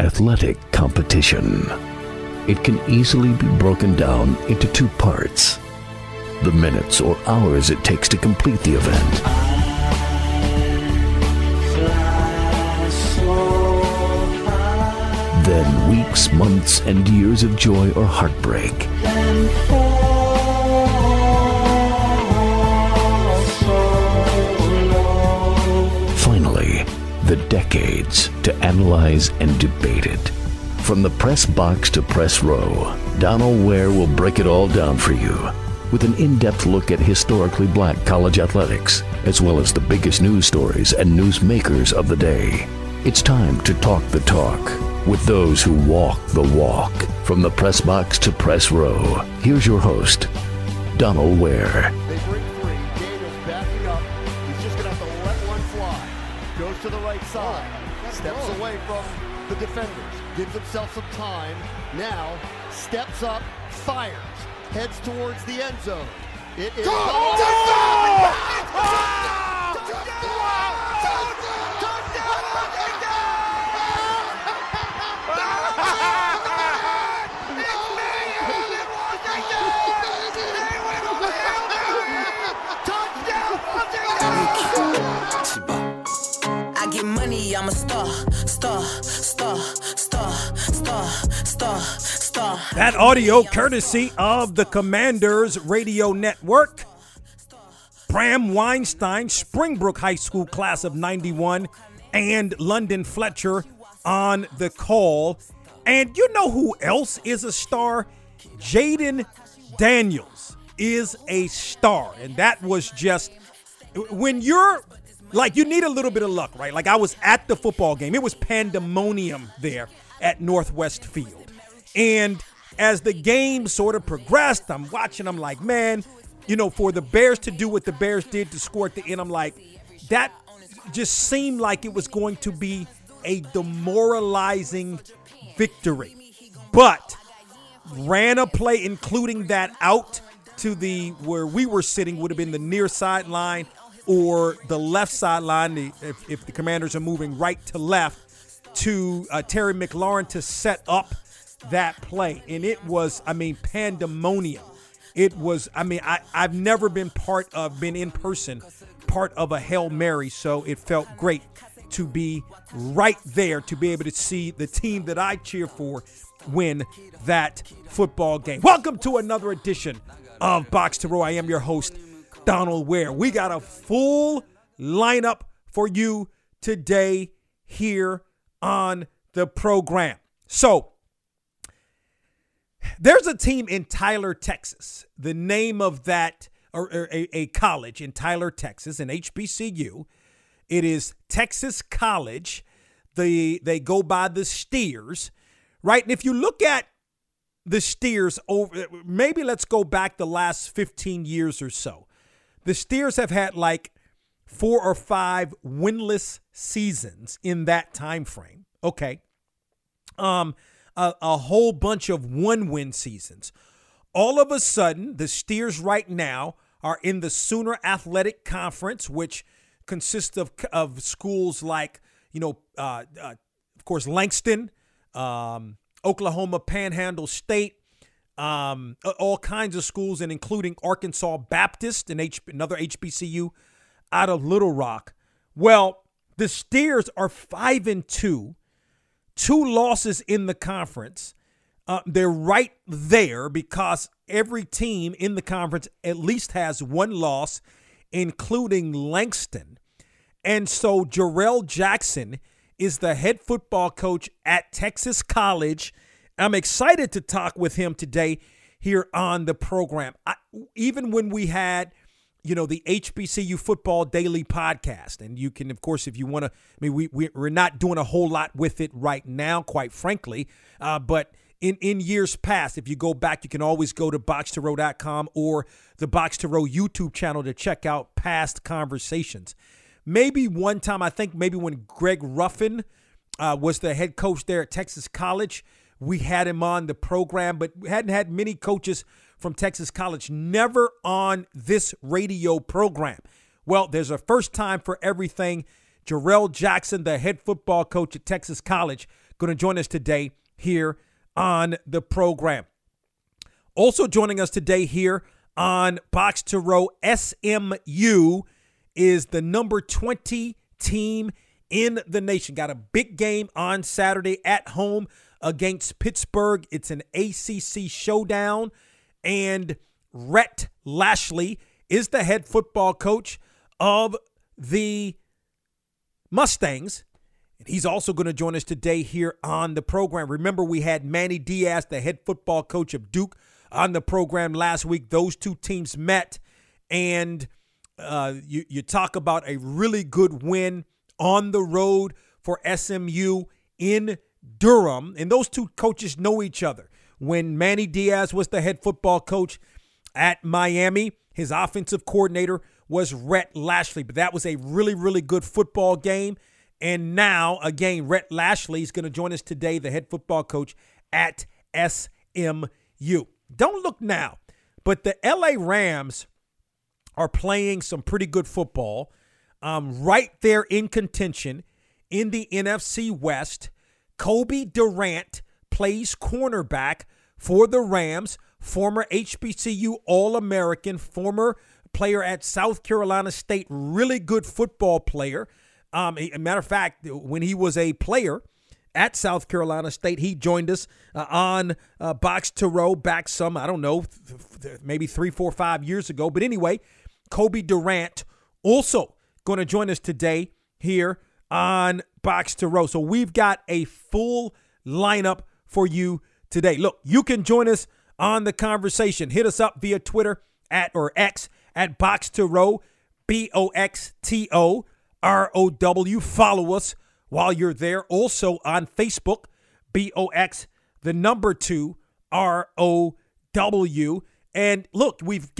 athletic competition. It can easily be broken down into two parts: the minutes or hours it takes to complete the event, then weeks, months, and years of joy or heartbreak. Finally, the decades to analyze and debate it. From the press box to press row, Donald Ware will break it all down for you with an in-depth look at historically black college athletics, as well as the biggest news stories and newsmakers of the day. It's time to talk the talk with those who walk the walk. From the press box to press row, here's your host, Donald Ware. They bring three. Daniels backing up. He's just going to have to let one fly. Goes to the right side. Steps away from the defenders. Gives himself some time. Now steps up, fires. Heads towards the end zone. It is I get money, I'm a star. That audio courtesy of the Commanders Radio Network. Bram Weinstein, Springbrook High School class of 91, and London Fletcher on the call. And you know who else is a star? Jaden Daniels is a star. And that was just, when you're, like, you need a little bit of luck, right? Like, I was at the football game. It was pandemonium there at Northwest Field. And as the game sort of progressed, I'm watching, I'm like, man, you know, for the Bears to do what the Bears did to score at the end, I'm like, that just seemed like it was going to be a demoralizing victory. But ran a play, including that out to the, where we were sitting would have been the near sideline or the left sideline, if the Commanders are moving right to left, to Terry McLaurin to set up that play. And it was, I mean, pandemonium. It was, I mean, I've never been in person, part of a Hail Mary, so it felt great to be right there, to be able to see the team that I cheer for win that football game. Welcome to another edition of Box to Row. I am your host, Donald Ware. We got a full lineup for you today here on the program. So, there's a team in Tyler, Texas. The name of that, or a college in Tyler, Texas, an HBCU. It is Texas College. They go by the Steers, right? And if you look at the Steers, maybe let's go back the last 15 years or so. The Steers have had like 4 or 5 winless seasons in that time frame. Okay. A whole bunch of 1-win seasons. All of a sudden, the Steers right now are in the Sooner Athletic Conference, which consists of schools like, you know, of course, Langston, Oklahoma Panhandle State, all kinds of schools, and including Arkansas Baptist, another HBCU out of Little Rock. Well, the Steers are 5-2. 2 losses in the conference. They're right there because every team in the conference at least has 1 loss, including Langston. And so Jarrell Jackson is the head football coach at Texas College. I'm excited to talk with him today here on the program. Even when we had, you know, the HBCU Football Daily podcast, and you can, of course, if you want to, I mean, we're not doing a whole lot with it right now, quite frankly, but in years past, if you go back, you can always go to boxtorow.com or the Box to Row YouTube channel to check out past conversations. Maybe one time, I think maybe when Greg Ruffin was the head coach there at Texas College, we had him on the program, but we hadn't had many coaches from Texas College, never on this radio program. Well, there's a first time for everything. Jarrell Jackson, the head football coach at Texas College, going to join us today here on the program. Also joining us today here on Box to Row, SMU is the number 20 team in the nation. Got a big game on Saturday at home against Pittsburgh. It's an ACC showdown, and Rhett Lashlee is the head football coach of the Mustangs. And he's also going to join us today here on the program. Remember, we had Manny Diaz, the head football coach of Duke, on the program last week. Those two teams met, and you talk about a really good win on the road for SMU in Durham. And those two coaches know each other. When Manny Diaz was the head football coach at Miami, his offensive coordinator was Rhett Lashlee. But that was a really, really good football game. And now, again, Rhett Lashlee is going to join us today, the head football coach at SMU. Don't look now, but the LA Rams are playing some pretty good football, right there in contention in the NFC West. Kobe Durant plays cornerback for the Rams, former HBCU All-American, former player at South Carolina State, really good football player. A matter of fact, when he was a player at South Carolina State, he joined us on Box to Row back some, I don't know, maybe 3, 4, 5 years ago. But anyway, Kobe Durant also going to join us today here on Box to Row. So we've got a full lineup for you today. Look, you can join us on the conversation. Hit us up via Twitter or X at Box to Row, BOXTOROW. Follow us while you're there. Also on Facebook, BOX2ROW. And look,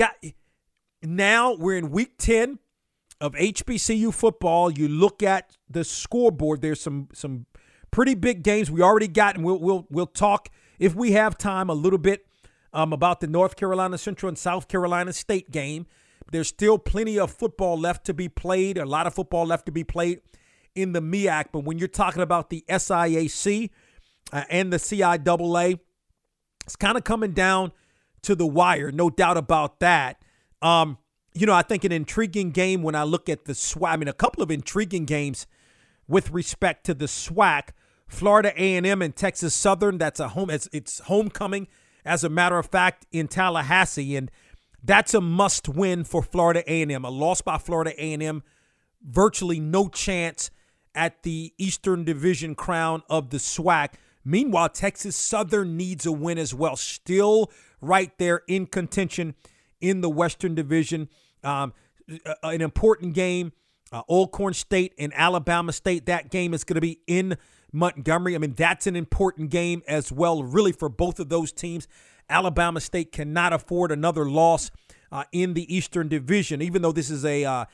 we're in week 10 of HBCU football. You look at the scoreboard, there's some pretty big games we already got, and we'll talk, if we have time, a little bit about the North Carolina Central and South Carolina State game. There's still plenty of football left to be played, a lot of football left to be played in the MEAC. But when you're talking about the SIAC and the CIAA, it's kind of coming down to the wire, no doubt about that. I think an intriguing game when I look at the SWAC, a couple of intriguing games with respect to the SWAC. Florida A&M and Texas Southern, that's it's homecoming, as a matter of fact, in Tallahassee, and that's a must-win for Florida A&M. A loss by Florida A&M, virtually no chance at the Eastern Division crown of the SWAC. Meanwhile, Texas Southern needs a win as well. Still right there in contention in the Western Division. An important game, Alcorn State and Alabama State. That game is going to be in Montgomery. That's an important game as well, really, for both of those teams. Alabama State cannot afford another loss in the Eastern Division, even though this is an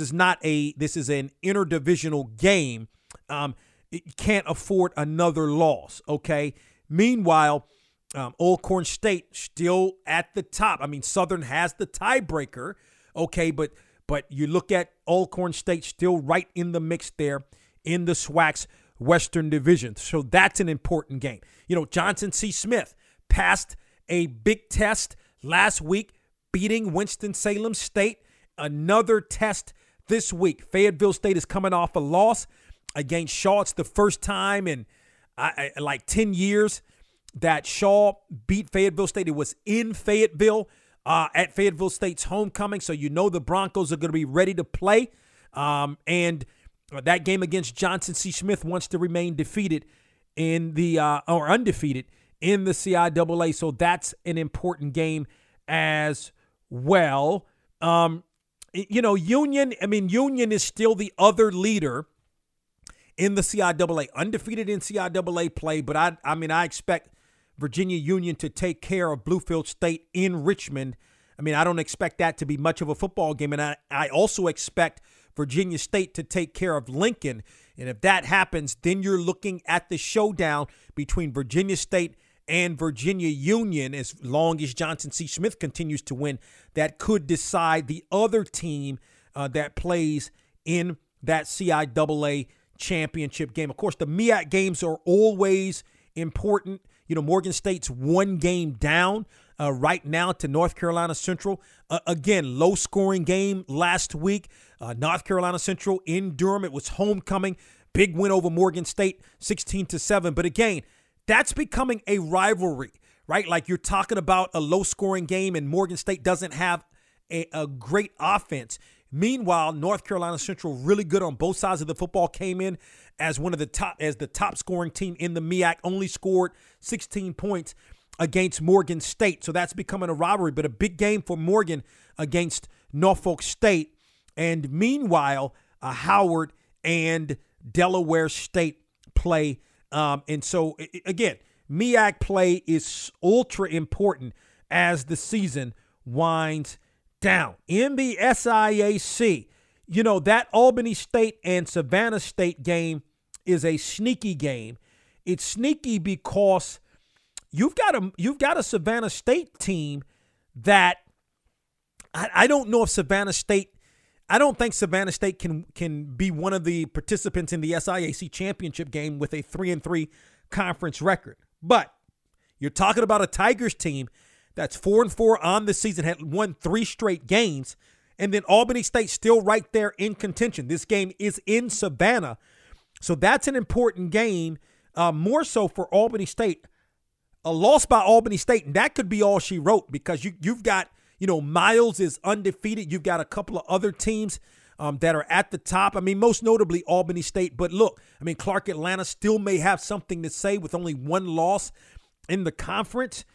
interdivisional game. It can't afford another loss. Okay. Meanwhile, Alcorn State still at the top. Southern has the tiebreaker. Okay, but you look at Alcorn State still right in the mix there in the SWAC's Western Division. So that's an important game. Johnson C. Smith passed a big test last week, beating Winston-Salem State. Another test this week. Fayetteville State is coming off a loss against Shaw. It's the first time in like 10 years that Shaw beat Fayetteville State. It was in Fayetteville at Fayetteville State's homecoming, so the Broncos are going to be ready to play. And that game against Johnson C. Smith wants to remain defeated or undefeated in the CIAA, so that's an important game as well. Union is still the other leader in the CIAA, undefeated in CIAA play, but I expect Virginia Union to take care of Bluefield State in Richmond. I don't expect that to be much of a football game, and I also expect Virginia State to take care of Lincoln. And if that happens, then you're looking at the showdown between Virginia State and Virginia Union. As long as Johnson C. Smith continues to win, that could decide the other team that plays in that CIAA championship game. Of course, the MEAC games are always important. You know, Morgan State's one game down right now to North Carolina Central. Again, low-scoring game last week. North Carolina Central in Durham. It was homecoming. Big win over Morgan State, 16-7. But again, that's becoming a rivalry, right? Like you're talking about a low-scoring game and Morgan State doesn't have a great offense. Meanwhile, North Carolina Central, really good on both sides of the football, came in as the top scoring team in the MEAC, only scored 16 points against Morgan State. So that's becoming a rivalry, but a big game for Morgan against Norfolk State. And meanwhile, Howard and Delaware State play. And so, again, MEAC play is ultra important as the season winds down. In the SIAC, you know, that Albany State and Savannah State game is a sneaky game. It's sneaky because you've got a Savannah State team that I don't know if Savannah State, I don't think Savannah State can be one of the participants in the SIAC championship game with a 3-3 conference record. But you're talking about a Tigers team that's 4-4 on the season, had won 3 straight games, and then Albany State still right there in contention. This game is in Savannah, so that's an important game, more so for Albany State. A loss by Albany State, and that could be all she wrote because you've got, you know, Miles is undefeated. You've got a couple of other teams that are at the top. I mean, most notably Albany State. But look, I mean, Clark Atlanta still may have something to say with only 1 loss in the conference.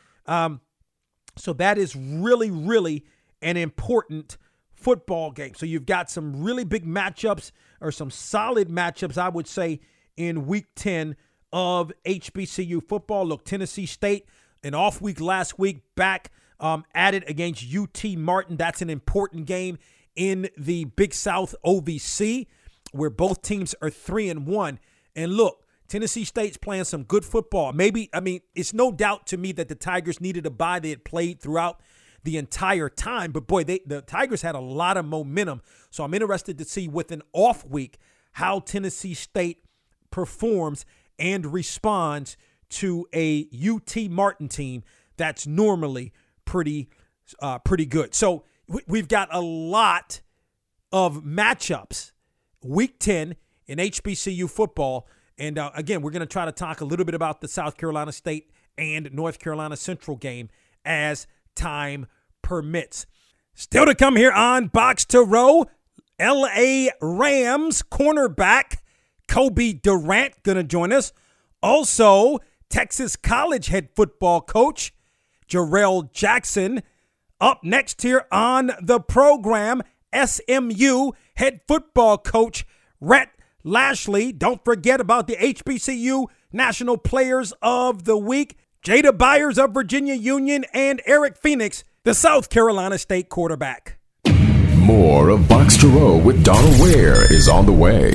So that is really, really an important football game. So you've got some really big matchups or some solid matchups, I would say, in Week 10 of HBCU football. Look, Tennessee State, an off week last week, back at it against UT Martin. That's an important game in the Big South OVC where both teams are 3-1. And look, Tennessee State's playing some good football. It's no doubt to me that the Tigers needed a bye. They had played throughout the entire time. But, boy, the Tigers had a lot of momentum. So I'm interested to see with an off week how Tennessee State performs and responds to a UT Martin team that's normally pretty good. So we've got a lot of matchups Week 10 in HBCU football. And, again, we're going to try to talk a little bit about the South Carolina State and North Carolina Central game as time permits. Still to come here on Box to Row, L.A. Rams cornerback Kobe Durant going to join us. Also, Texas College head football coach Jarrell Jackson. Up next here on the program, SMU head football coach Rhett Lashley. Don't forget about the HBCU National Players of the Week, Jada Byers of Virginia Union and Eric Phoenix, the South Carolina State quarterback. More of Box to Row with Donald Ware is on the way.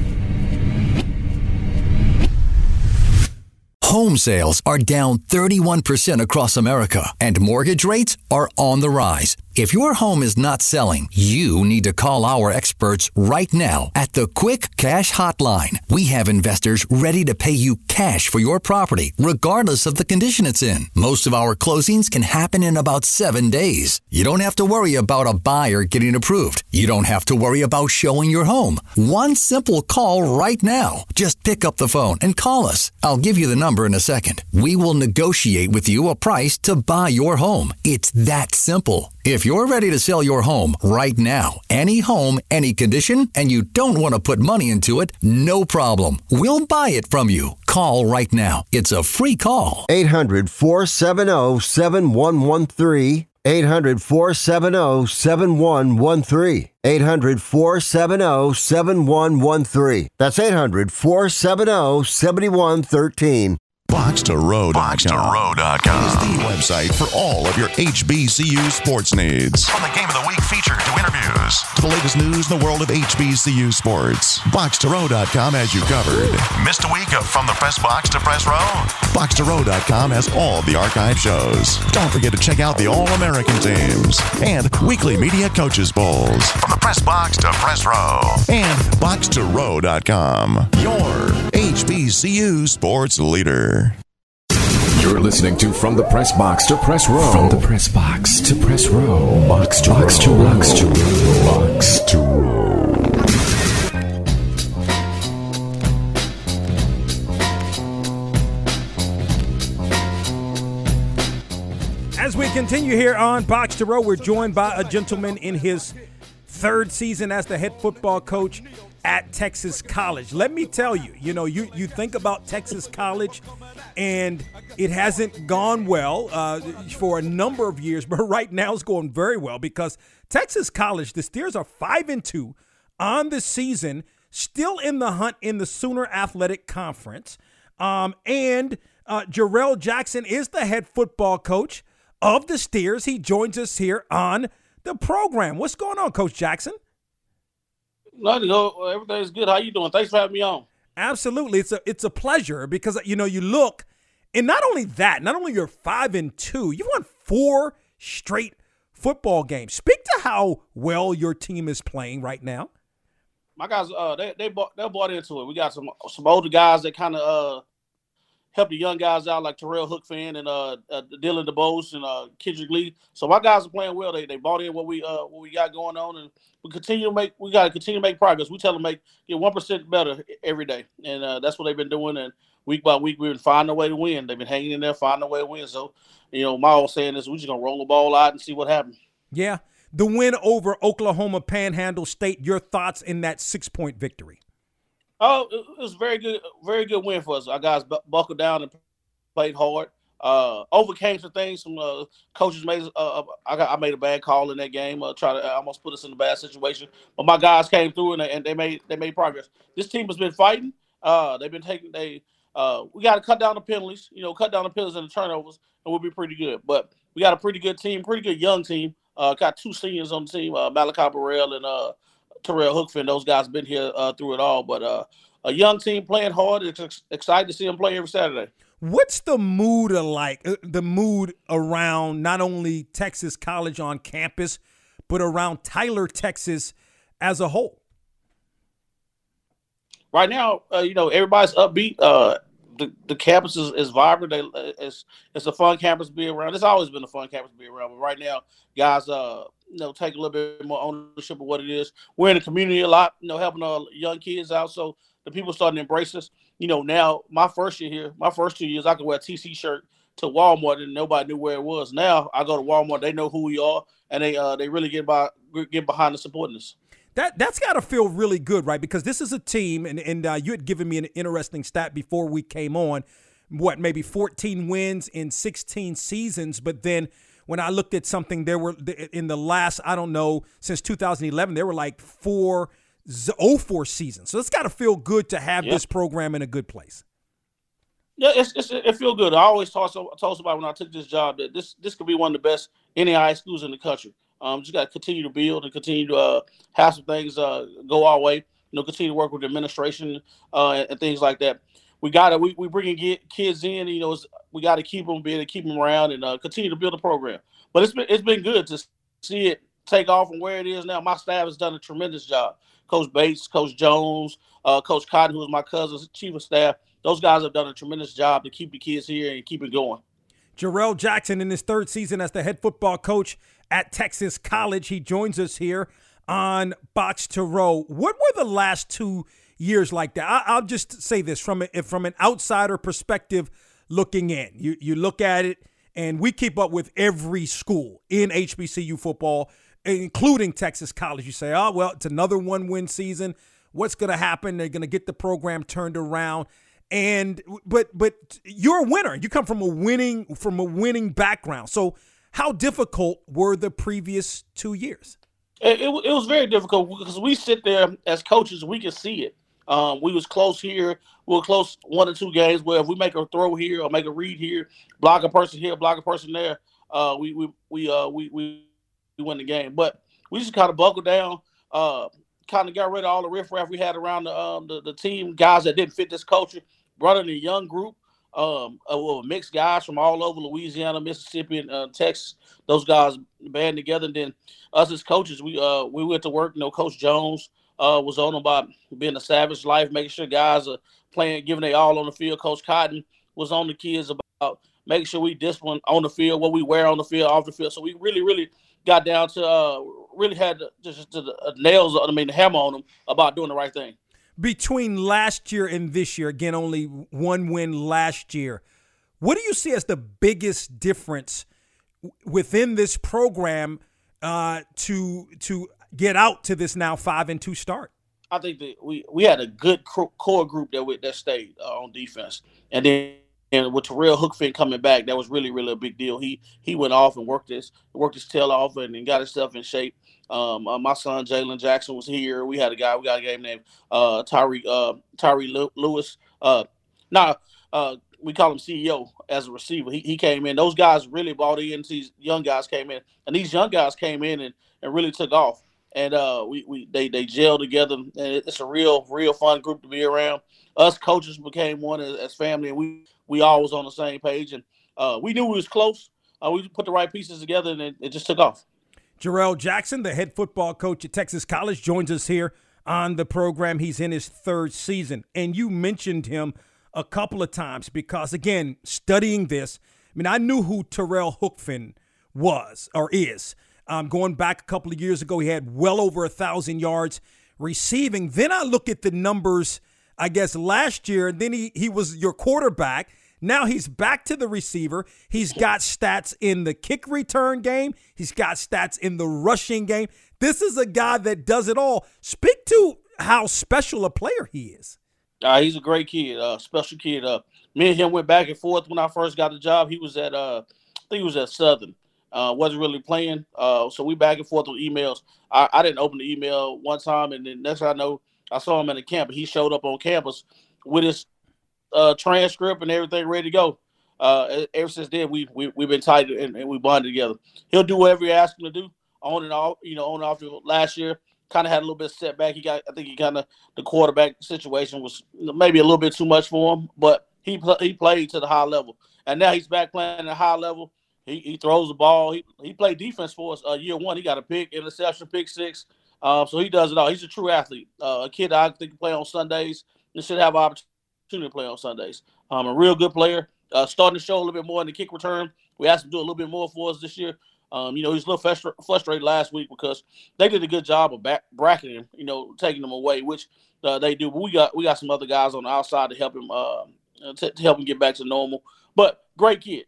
Home sales are down 31% across America, and mortgage rates are on the rise. If your home is not selling, you need to call our experts right now at the Quick Cash Hotline. We have investors ready to pay you cash for your property, regardless of the condition it's in. Most of our closings can happen in about 7 days. You don't have to worry about a buyer getting approved. You don't have to worry about showing your home. One simple call right now. Just pick up the phone and call us. I'll give you the number in a second. We will negotiate with you a price to buy your home. It's that simple. If you're ready to sell your home right now, any home, any condition, and you don't want to put money into it, no problem. We'll buy it from you. Call right now. It's a free call. 800-470-7113. 800-470-7113. 800-470-7113. That's 800-470-7113. BoxToRow.com is the website for all of your HBCU sports needs. From the Game of the Week feature to interviews to the latest news in the world of HBCU sports, BoxToRow.com has you covered. Missed a week of From the Press Box to Press Row? BoxToRow.com has all the archive shows. Don't forget to check out the All-American teams and weekly media coaches polls from the press box to press row and BoxToRow.com. Your HBCU sports leader. You're listening to From the Press Box to Press Row. From the Press Box to Press Row. Box to Box to Box to Row. Box to Row. As we continue here on Box to Row, we're joined by a gentleman in his third season as the head football coach at Texas College. Let me tell you, you think about Texas College, and it hasn't gone well for a number of years, but right now it's going very well because Texas College, the Steers are 5-2 on the season, still in the hunt in the Sooner Athletic Conference. And Jarrell Jackson is the head football coach of the Steers. He joins us here on the program. What's going on, Coach Jackson? Nothing. Everything's good. How you doing? Thanks for having me on. Absolutely. It's a pleasure because, you look, and not only that, not only you're 5-2, you won 4 straight football games. Speak to how well your team is playing right now. My guys, they bought into it. We got some older guys that kind of help the young guys out, like Terrell Hookfan and Dylan DeBose and Kendrick Lee. So my guys are playing well. They bought in what we got going on, and we got to continue to make progress. We tell them get 1% better every day, and that's what they've been doing. And week by week, we've been finding a way to win. They've been hanging in there, finding a way to win. So, my old saying is, we're just gonna roll the ball out and see what happens. Yeah, the win over Oklahoma Panhandle State. Your thoughts in that 6-point victory? Oh, it was very good win for us. Our guys buckled down and played hard. Overcame some things. Some coaches made. I made a bad call in that game. Try to almost put us in a bad situation. But my guys came through and they made progress. This team has been fighting. They've been taking. We got to cut down the penalties. Cut down the penalties and the turnovers, and we'll be pretty good. But we got a pretty good team, pretty good young team. Got 2 seniors on the team, Malachi Burrell and Terrell Hookfin. Those guys been here through it all, but a young team playing hard. It's excited to see them play every Saturday. What's the mood like? The mood around not only Texas College on campus, but around Tyler, Texas, as a whole? Right now, everybody's upbeat. The campus is vibrant. It's a fun campus to be around. It's always been a fun campus to be around. But right now, guys, take a little bit more ownership of what it is. We're in the community a lot, helping our young kids out. So the people starting to embrace us. Now my first year here, my first 2 years, I could wear a TC shirt to Walmart and nobody knew where it was. Now I go to Walmart, they know who we are, and they really get behind the supporting us. That's got to feel really good, right? Because this is a team, and you had given me an interesting stat before we came on, maybe 14 wins in 16 seasons. But then when I looked at something, there were in the last, since 2011, there were like 4 seasons. So it's got to feel good to have this program in a good place. Yeah, it feels good. I always told somebody when I took this job that this could be one of the best NAIA schools in the country. Just got to continue to build and continue to have some things go our way. Continue to work with the administration and things like that. We bringing kids in. We got to keep them around and continue to build a program. But it's been good to see it take off from where it is now. My staff has done a tremendous job. Coach Bates, Coach Jones, Coach Cotton, who is my cousin's chief of staff. Those guys have done a tremendous job to keep the kids here and keep it going. Jarrell Jackson in his third season as the head football coach at Texas College. He joins us here on Box to Row. What were the last 2 years like that? I'll just say this from an outsider perspective looking in. You look at it, and we keep up with every school in HBCU football, including Texas College. You say, oh, well, it's another 1-win season. What's going to happen? They're going to get the program turned around. But you're a winner. You come from a winning background. So how difficult were the previous 2 years? It was very difficult because we sit there as coaches, we can see it. We was close here. We were close 1 or 2 games where if we make a throw here or make a read here, block a person here, block a person there, we win the game. But we just kind of buckled down, kind of got rid of all the riffraff we had around the team, guys that didn't fit this culture, brought in a young group, mixed guys from all over Louisiana, Mississippi, and Texas. Those guys band together. And then us as coaches, we went to work. Coach Jones was on about being a savage life, making sure guys are playing, giving they all on the field. Coach Cotton was on the kids about making sure we discipline on the field, what we wear on the field, off the field. So we really got down to really had the nails, the hammer on them about doing the right thing. Between last year and this year, again, only one win last year, what do you see as the biggest difference within this program to get out to this now 5-2 start? I think that we had a good core group that stayed on defense, and then with Terrell Hookfin coming back, that was really a big deal. He went off and worked his tail off and got himself in shape. My son Jalen Jackson was here. We got a guy named Tyree Lewis. We call him CEO as a receiver. He came in. Those guys really bought in. These young guys came in, and these young guys came in and really took off. And they gelled together, and it's a real fun group to be around. Us coaches became one as family, and we all was on the same page, and we knew we was close. We put the right pieces together, and it just took off. Jarrell Jackson, the head football coach at Texas College, joins us here on the program. He's in his third season, and you mentioned him a couple of times because, again, studying this, I knew who Terrell Hookfin was or is. Going back a couple of years ago, he had well over 1,000 yards receiving. Then I look at the numbers, I guess, last year, and then he was your quarterback. Now he's back to the receiver. He's got stats in the kick return game. He's got stats in the rushing game. This is a guy that does it all. Speak to how special a player he is. He's a great kid, special kid. Me and him went back and forth when I first got the job. He was at, I think he was at Southern. Wasn't really playing. So we back and forth with emails. I didn't open the email one time, and then next thing I know, I saw him at the camp. He showed up on campus with his transcript and everything ready to go. Ever since then, we've been tight and we bonded together. He'll do whatever you ask him to do on and off. On and off. Last year, kind of had a little bit of setback. The quarterback situation was maybe a little bit too much for him, but he played to the high level, and now he's back playing at a high level. He throws the ball. He played defense for us year one. He got a pick, interception, pick six. So he does it all. He's a true athlete. A kid I think can play on Sundays. He should have an opportunity to play on Sundays. A real good player. Starting to show a little bit more in the kick return. We asked him to do a little bit more for us this year. He was a little frustrated last week because they did a good job of bracketing him, taking him away, which they do. But we got some other guys on the outside to help him to help him get back to normal. But great kid,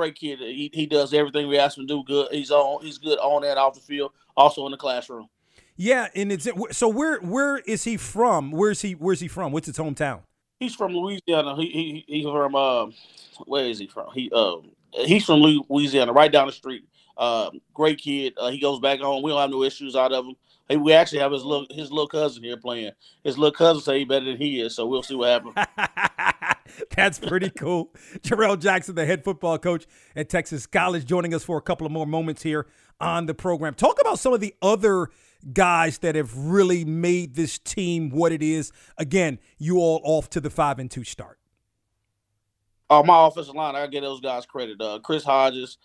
He does everything we ask him to do. Good. He's good on and off the field, also in the classroom. Yeah, and so where is he from? Where's he from? What's his hometown? He's from Louisiana. He's from where is he from? He's from Louisiana, right down the street. Great kid. He goes back home. We don't have no issues out of him. We actually have his little cousin here playing. His little cousin say he's better than he is, so we'll see what happens. That's pretty cool. Jarrell Jackson, the head football coach at Texas College, joining us for a couple of more moments here on the program. Talk about some of the other guys that have really made this team what it is. Again, you all off to the 5-2 start. My offensive line, I give those guys credit. Chris Hodges,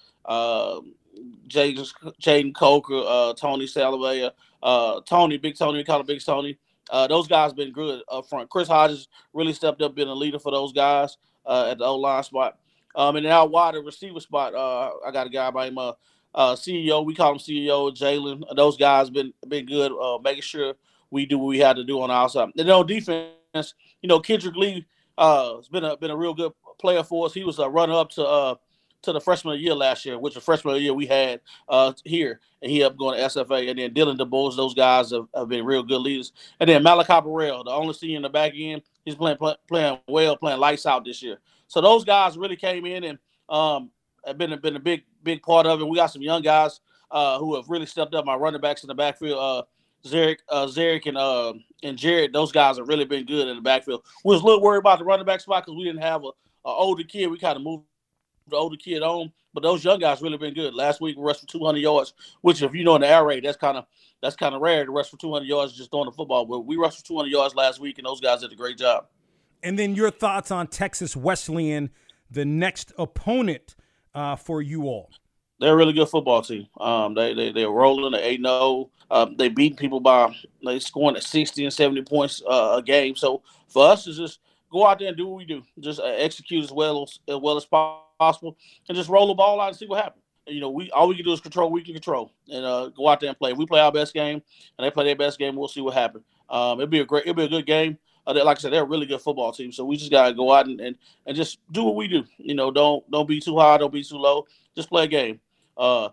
Jaden Coker, Tony Salavea, Big Tony, we call him Big Tony. Those guys been good up front. Chris Hodges really stepped up being a leader for those guys at the O-line spot. And then out wide, the receiver spot, I got a guy by him, CEO. We call him CEO, Jalen. Those guys been good, making sure we do what we had to do on the outside. And then on defense, Kendrick Lee has been a real good player for us. He was a runner-up to the freshman of the year last year, which the freshman of the year we had here, and he ended up going to SFA. And then Dylan DeBose, those guys have been real good leaders. And then Malachi Burrell, the only senior in the back end, he's playing well, playing lights out this year. So those guys really came in and have been a big part of it. We got some young guys who have really stepped up. My running backs in the backfield, Zarek and Jared, those guys have really been good in the backfield. We was a little worried about the running back spot because we didn't have an older kid. We kind of moved the older kid on, but those young guys really been good. Last week we rushed for 200 yards, which if in the air raid, that's kind of rare to rush for 200 yards just throwing the football. But we rushed for 200 yards last week, and those guys did a great job. And then your thoughts on Texas Wesleyan the next opponent for you all? They're a really good football team. They're rolling at 8-0. They beat people they scoring at 60 and 70 points a game. So for us, it's just go out there and do what we do. Just execute as well as possible, and just roll the ball out and see what happens. All we can do is control what we can control, and go out there and play. If we play our best game, and they play their best game, we'll see what happens. It'll be a good game. Like I said, they're a really good football team. So we just gotta go out and just do what we do. Don't be too high, don't be too low. Just play a game. I'll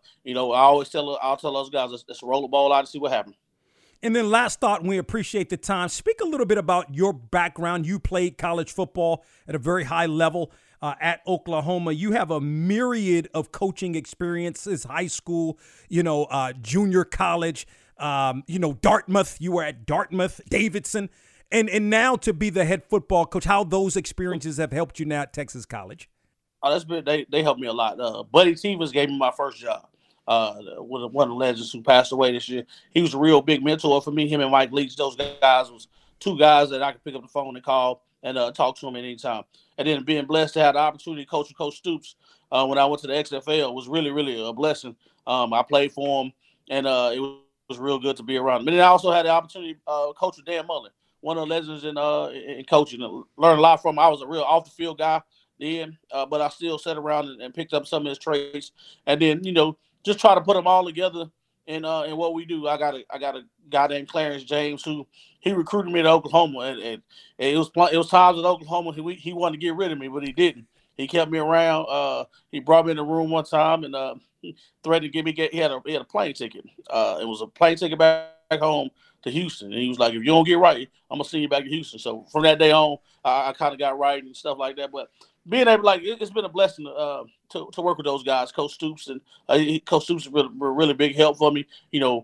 tell those guys, let's roll the ball out and see what happens. And then last thought, and we appreciate the time. Speak a little bit about your background. You played college football at a very high level at Oklahoma. You have a myriad of coaching experiences, high school, junior college, Dartmouth. You were at Dartmouth, Davidson, and now to be the head football coach, how those experiences have helped you now at Texas College. Oh, they helped me a lot. Buddy Stevens gave me my first job. One of the legends who passed away this year. He was a real big mentor for me. Him and Mike Leach, those guys was two guys that I could pick up the phone and call and talk to them at any time. And then being blessed to have the opportunity to coach with Coach Stoops when I went to the XFL was really, really a blessing. I played for him, and it was real good to be around him. And then I also had the opportunity to coach with Dan Mullen, one of the legends in coaching. Learned a lot from him. I was a real off-the-field guy then, but I still sat around and picked up some of his traits. And then, just try to put them all together in what we do. I got a guy named Clarence James who he recruited me to Oklahoma, and it was times at Oklahoma he wanted to get rid of me, but he didn't. He kept me around. He brought me in the room one time and he threatened to give me. He had a plane ticket. It was a plane ticket back home to Houston, and he was like, "If you don't get right, I'm gonna send you back to Houston." So from that day on, I kind of got right and stuff like that. But being able, it's been a blessing to work with those guys. Coach Stoops and Coach Stoops were really big help for me.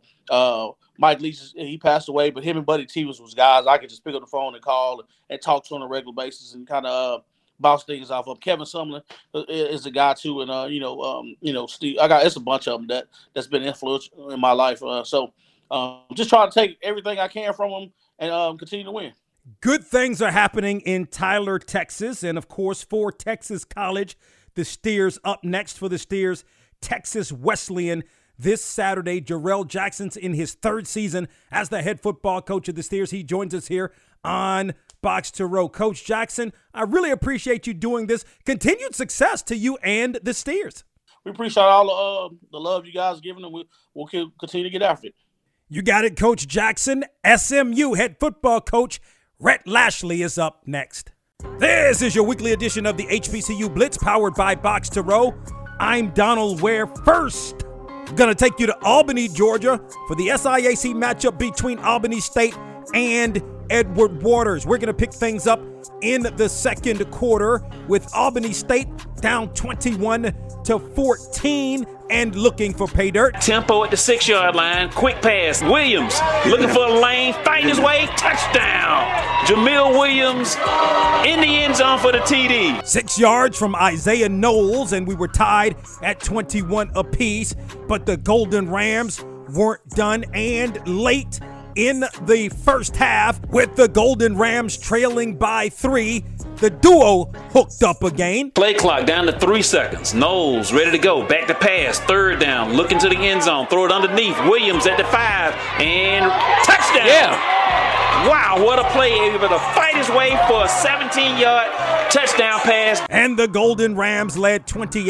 Mike Leach, he passed away, but him and Buddy Stevens was guys I could just pick up the phone and call and talk to on a regular basis and kind of bounce things off of. Kevin Sumlin is a guy too, and Steve. It's a bunch of them that's been influential in my life. So just try to take everything I can from them and continue to win. Good things are happening in Tyler, Texas. And, of course, for Texas College, the Steers up next for the Steers, Texas Wesleyan this Saturday. Jarrell Jackson's in his third season as the head football coach of the Steers. He joins us here on Box to Row. Coach Jackson, I really appreciate you doing this. Continued success to you and the Steers. We appreciate all the love you guys are giving, and we'll continue to get after it. You got it, Coach Jackson. SMU head football coach Rhett Lashley is up next. This is your weekly edition of the HBCU Blitz powered by Box to Row. I'm Donald Ware. First, I'm going to take you to Albany, Georgia for the SIAC matchup between Albany State and Edward Waters. We're going to pick things up in the second quarter with Albany State down 21-14 and looking for pay dirt. Tempo at the 6-yard line. Quick pass. Williams looking for a lane. Fighting his way. Touchdown. Jamil Williams in the end zone for the TD. 6 yards from Isaiah Knowles, and we were tied at 21 apiece. But the Golden Rams weren't done, and late in the first half, with the Golden Rams trailing by 3, the duo hooked up again. Play clock down to 3 seconds. Knowles ready to go. Back to pass. Third down. Looking to the end zone. Throw it underneath. Williams at the 5. And touchdown. Yeah. Wow, what a play. Able to fight his way for a 17-yard touchdown pass. And the Golden Rams led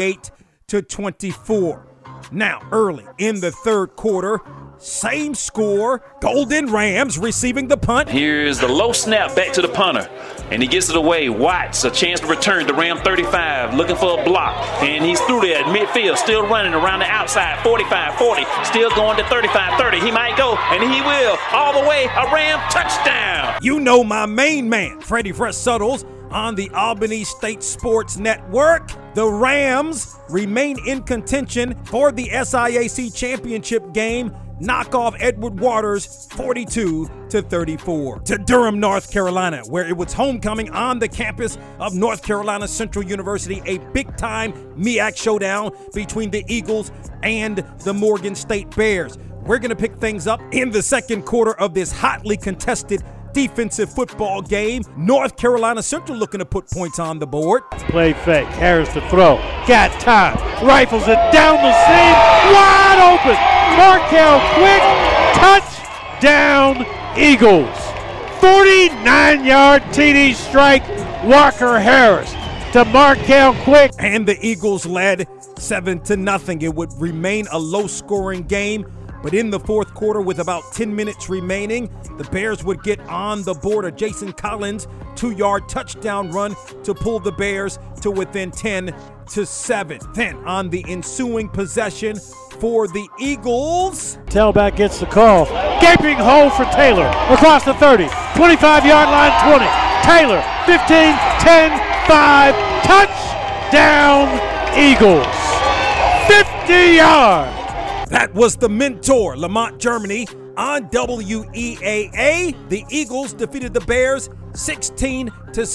28-24. Now, early in the third quarter, same score, Golden Rams receiving the punt. Here's the low snap back to the punter, and he gets it away. Watts, a chance to return to Ram 35, looking for a block, and he's through there at midfield, still running around the outside, 45-40, still going to 35-30. He might go, and he will, all the way, a Ram touchdown. You know my main man, Freddie Fresh Suttles, on the Albany State Sports Network. The Rams remain in contention for the SIAC championship game. Knock off Edward Waters 42-34. To Durham, North Carolina, where it was homecoming on the campus of North Carolina Central University, a big-time MEAC showdown between the Eagles and the Morgan State Bears. We're going to pick things up in the second quarter of this hotly contested defensive football game. North Carolina Central looking to put points on the board. Play fake. Harris to throw. Got time. Rifles it down the seam. Wide open. Markel Quick. Touchdown Eagles. 49-yard TD strike. Walker Harris to Markel Quick. And the Eagles led 7-0. It would remain a low-scoring game, but in the fourth quarter with about 10 minutes remaining, the Bears would get on the board. A Jason Collins 2-yard touchdown run to pull the Bears to within 10-7. Then on the ensuing possession for the Eagles, tailback gets the call. Gaping hole for Taylor across the 30, 25-yard line, 20. Taylor, 15, 10, 5, touchdown Eagles. 50 yards. That was the Mentor, Lamont, Germany, on WEAA. The Eagles defeated the Bears 16-7.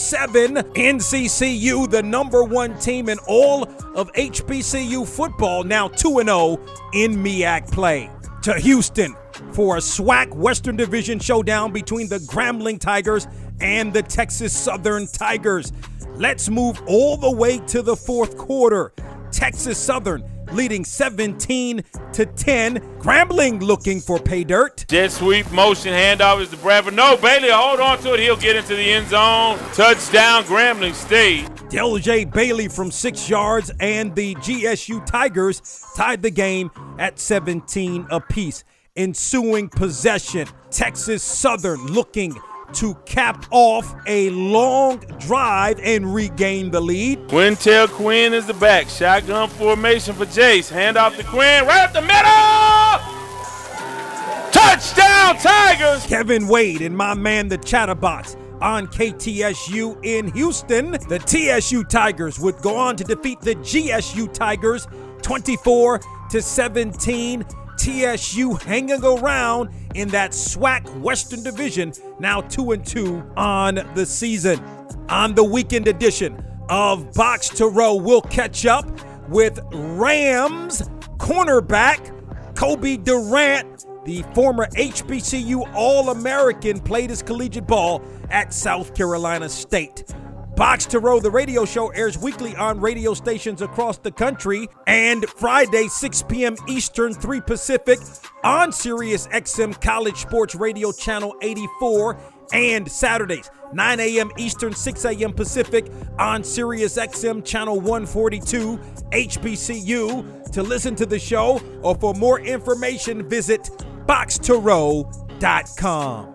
NCCU, the number one team in all of HBCU football, now 2-0 in MEAC play. To Houston for a SWAC Western Division showdown between the Grambling Tigers and the Texas Southern Tigers. Let's move all the way to the fourth quarter. Texas Southern leading 17-10. Grambling looking for pay dirt. Jet sweep motion handoff is to Bradford. No, Bailey, hold on to it. He'll get into the end zone. Touchdown, Grambling State. Deljae Bailey from 6 yards, and the GSU Tigers tied the game at 17 apiece. Ensuing possession, Texas Southern looking to cap off a long drive and regain the lead. Quintel Quinn is the back. Shotgun formation for Jace. Hand off to Quinn. Right up the middle. Touchdown, Tigers. Kevin Wade and my man, the Chatterbox, on KTSU in Houston. The TSU Tigers would go on to defeat the GSU Tigers 24-17. TSU hanging around in that SWAC Western Division, now 2-2 on the season. On the weekend edition of Box to Row, we'll catch up with Rams cornerback Kobe Durant, the former HBCU All-American, played his collegiate ball at South Carolina State. Box to Row, the radio show, airs weekly on radio stations across the country, and Friday, 6 p.m. Eastern, 3 Pacific, on Sirius XM College Sports Radio Channel 84, and Saturdays, 9 a.m. Eastern, 6 a.m. Pacific, on Sirius XM Channel 142, HBCU. To listen to the show or for more information, visit boxtorow.com.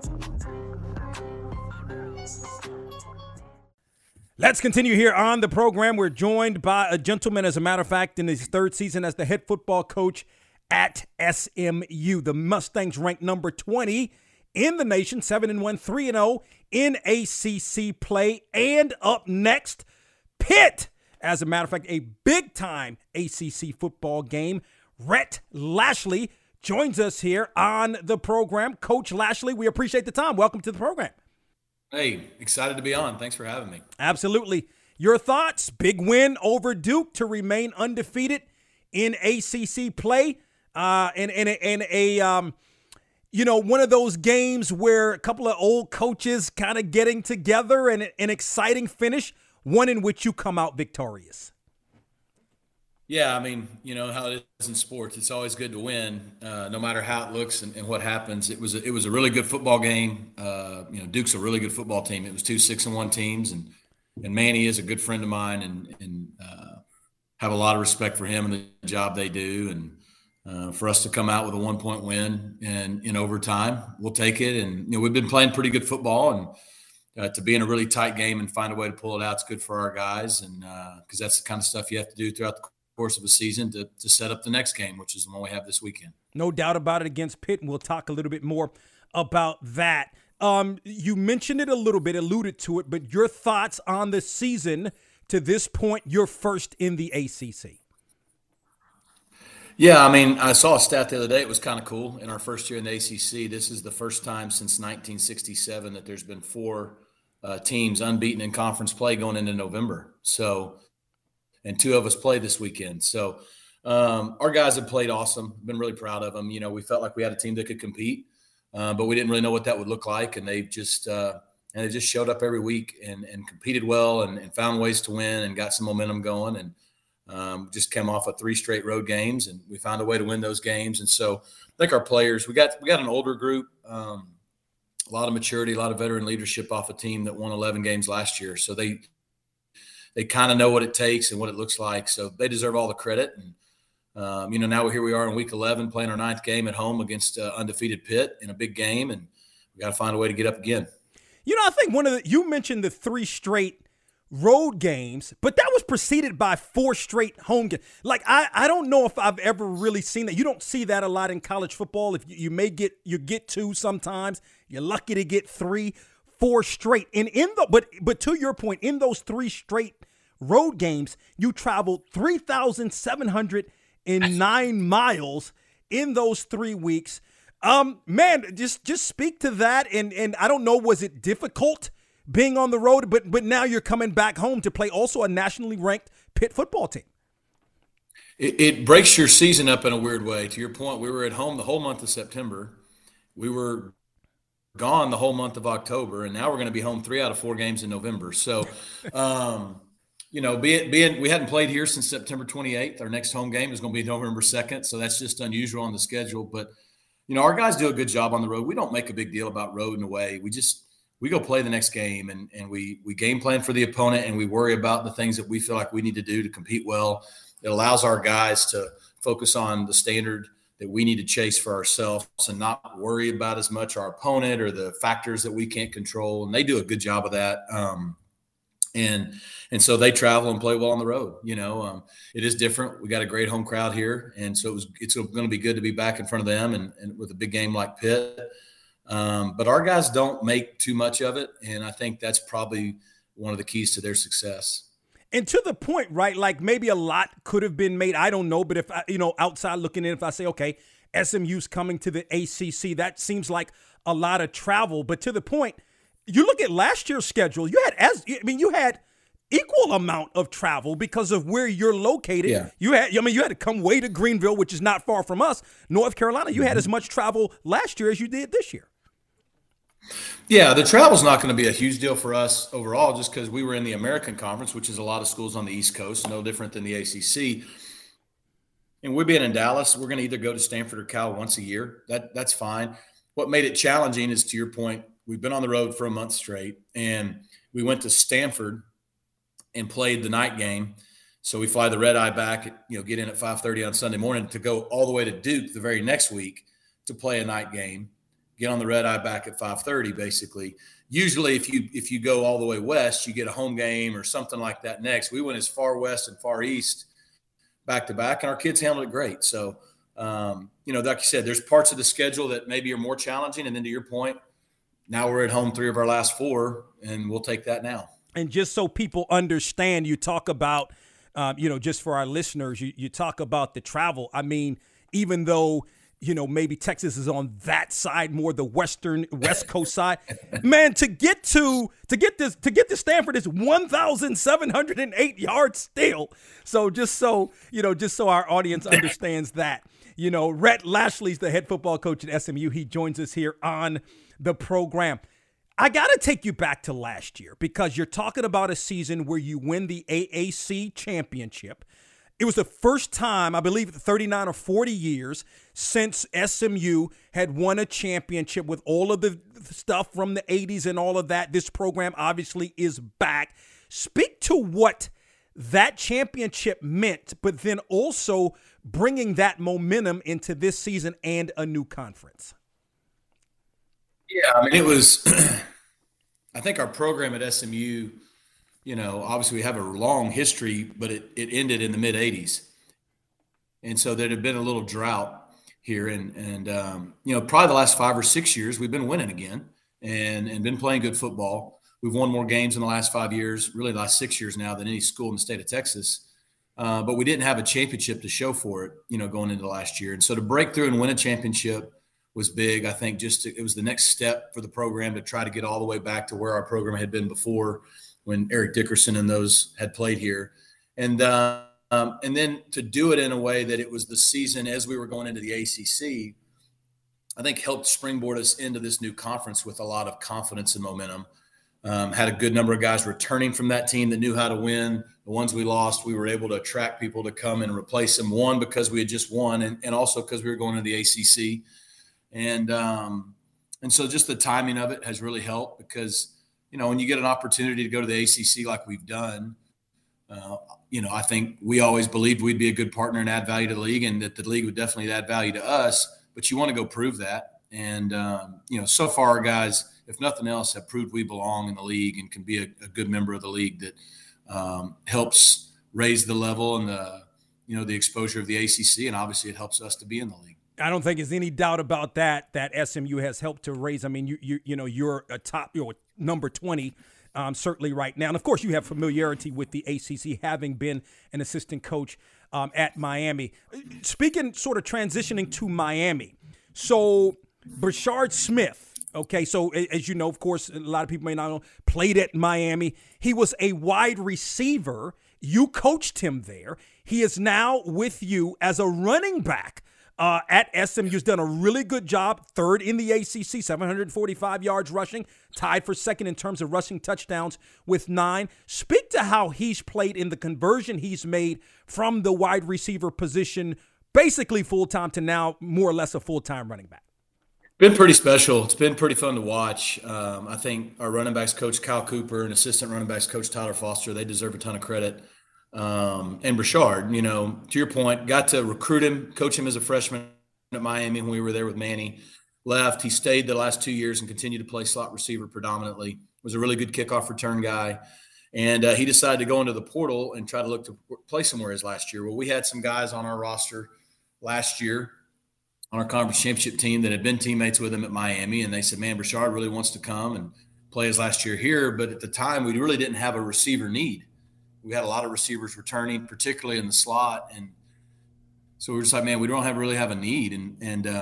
Let's continue here on the program. We're joined by a gentleman, as a matter of fact, in his third season as the head football coach at SMU. The Mustangs ranked number 20 in the nation, 7-1, 3-0 in ACC play. And up next, Pitt. As a matter of fact, a big-time ACC football game. Rhett Lashlee joins us here on the program. Coach Lashlee, we appreciate the time. Welcome to the program. Hey, excited to be on. Thanks for having me. Absolutely. Your thoughts? Big win over Duke to remain undefeated in ACC play. One of those games where a couple of old coaches kind of getting together and an exciting finish, one in which you come out victorious. Yeah, I mean, you know how it is in sports. It's always good to win, no matter how it looks and what happens. It was a really good football game. Duke's a really good football team. It was 2 6-1 teams, and Manny is a good friend of mine, and have a lot of respect for him and the job they do. And for us to come out with a 1-point win and in overtime, we'll take it. And we've been playing pretty good football, and to be in a really tight game and find a way to pull it out is good for our guys, and because that's the kind of stuff you have to do throughout the course of a season to set up the next game, which is the one we have this weekend. No doubt about it, against Pitt, and we'll talk a little bit more about that. You mentioned it a little bit, alluded to it, but your thoughts on the season to this point, you're first in the ACC. Yeah, I mean, I saw a stat the other day. It was kind of cool. In our first year in the ACC, this is the first time since 1967 that there's been 4 teams unbeaten in conference play going into November. So, and 2 of us play this weekend. So our guys have played awesome. Been really proud of them. We felt like we had a team that could compete. but we didn't really know what that would look like. And they just showed up every week and competed well and found ways to win and got some momentum going. And just came off of 3 straight road games, and we found a way to win those games. And so I think our players, we got an older group, a lot of maturity, a lot of veteran leadership off a team that won 11 games last year. So they kind of know what it takes and what it looks like. So they deserve all the credit. And, now here we are in week 11 playing our 9th game at home against undefeated Pitt in a big game, and we got to find a way to get up again. I think you mentioned the 3 straight road games, but that was preceded by 4 straight home games. Like, I don't know if I've ever really seen that. You don't see that a lot in college football. If you get 2 sometimes, you're lucky to get 3, 4 straight. And but to your point, in those 3 straight road games, you traveled 3,709 miles in those 3 weeks. Man, just speak to that. And I don't know, was it difficult being on the road, but now you're coming back home to play also a nationally ranked Pitt football team? It breaks your season up in a weird way. To your point, we were at home the whole month of September. We were gone the whole month of October, and now we're going to be home 3 out of 4 games in November. So, we hadn't played here since September 28th. Our next home game is going to be November 2nd, so that's just unusual on the schedule. But, our guys do a good job on the road. We don't make a big deal about road and away. We go play the next game, and we game plan for the opponent, and we worry about the things that we feel like we need to do to compete well. It allows our guys to focus on the standard that we need to chase for ourselves and not worry about as much our opponent or the factors that we can't control. And they do a good job of that. And so they travel and play well on the road. It is different. We got a great home crowd here. And so it's going to be good to be back in front of them and with a big game like Pitt. But our guys don't make too much of it. And I think that's probably one of the keys to their success. And to the point, right, like maybe a lot could have been made. I don't know. But if, outside looking in, if I say, okay, SMU's coming to the ACC, that seems like a lot of travel. But to the point, you look at last year's schedule, you had equal amount of travel because of where you're located. Yeah. You had to come way to Greenville, which is not far from us, North Carolina. You had as much travel last year as you did this year. Yeah, the travel's not going to be a huge deal for us overall just because we were in the American Conference, which is a lot of schools on the East Coast, no different than the ACC. And we're being in Dallas. We're going to either go to Stanford or Cal once a year. That's fine. What made it challenging is, to your point, we've been on the road for a month straight, and we went to Stanford and played the night game. So we fly the red eye back, get in at 5:30 on Sunday morning to go all the way to Duke the very next week to play a night game. Get on the red eye back at 5:30, basically. Usually if you go all the way west, you get a home game or something like that next. We went as far west and far east back to back, and our kids handled it great. So, like you said, there's parts of the schedule that maybe are more challenging. And then to your point, now we're at home 3 of our last 4, and we'll take that now. And just so people understand, you talk about, just for our listeners, you talk about the travel. I mean, even though – maybe Texas is on that side, more the West Coast side. Man, to get to Stanford is 1,708 yards still. So just so our audience understands that. Rhett Lashley's the head football coach at SMU. He joins us here on the program. I got to take you back to last year because you're talking about a season where you win the AAC championship. It was the first time, I believe, 39 or 40 years since SMU had won a championship with all of the stuff from the 80s and all of that. This program obviously is back. Speak to what that championship meant, but then also bringing that momentum into this season and a new conference. Yeah, it was – I think our program at SMU – obviously we have a long history, but it ended in the mid 80s. And so there had been a little drought here. And probably the last 5 or 6 years, we've been winning again and been playing good football. We've won more games in the last 5 years, really the last 6 years now, than any school in the state of Texas. But we didn't have a championship to show for it, going into last year. And so to break through and win a championship was big. I think it was the next step for the program to try to get all the way back to where our program had been before, when Eric Dickerson and those had played here. And then to do it in a way that it was the season as we were going into the ACC, I think helped springboard us into this new conference with a lot of confidence and momentum. Had a good number of guys returning from that team that knew how to win. The ones we lost, we were able to attract people to come and replace them. One, because we had just won, and also because we were going to the ACC. And so just the timing of it has really helped because, when you get an opportunity to go to the ACC like we've done, I think we always believed we'd be a good partner and add value to the league and that the league would definitely add value to us. But you want to go prove that. And, so far our guys, if nothing else, have proved we belong in the league and can be a good member of the league that helps raise the level and the exposure of the ACC. And obviously it helps us to be in the league. I don't think there's any doubt about that SMU has helped to raise. I mean, you're number 20 certainly right now. And, of course, you have familiarity with the ACC, having been an assistant coach at Miami. Speaking, sort of transitioning to Miami, so Brashard Smith, okay, so as you know, of course, a lot of people may not know, played at Miami. He was a wide receiver. You coached him there. He is now with you as a running back at SMU. He's done a really good job, third in the ACC, 745 yards rushing, tied for second in terms of rushing touchdowns with 9. Speak to how he's played in the conversion he's made from the wide receiver position, basically full-time, to now more or less a full-time running back. Been pretty special. It's been pretty fun to watch. I think our running backs coach, Kyle Cooper, and assistant running backs coach, Tyler Foster, they deserve a ton of credit. And Brashard, to your point, got to recruit him, coach him as a freshman at Miami when we were there with Manny. Left. He stayed the last 2 years and continued to play slot receiver predominantly. Was a really good kickoff return guy. And he decided to go into the portal and try to look to play somewhere his last year. Well, we had some guys on our roster last year on our conference championship team that had been teammates with him at Miami. And they said, man, Brashard really wants to come and play his last year here. But at the time, we really didn't have a receiver need. We had a lot of receivers returning, particularly in the slot. And so we were just like, man, we don't really have a need.